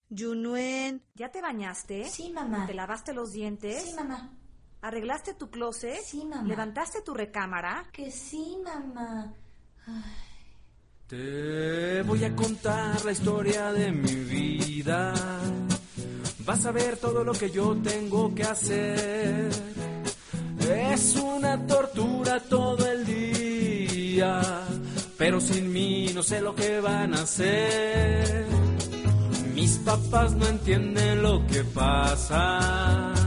Yunuen, ¿ya te bañaste? Sí, mamá. ¿Te lavaste los dientes? Sí, mamá. ¿Arreglaste tu closet? Sí, mamá. ¿Levantaste tu recámara? Que sí, mamá. Ay. Te voy a contar la historia de mi vida. Vas a ver todo lo que yo tengo que hacer. Es una tortura todo el día, pero sin mí no sé lo que van a hacer. Mis papás no entienden lo que pasa.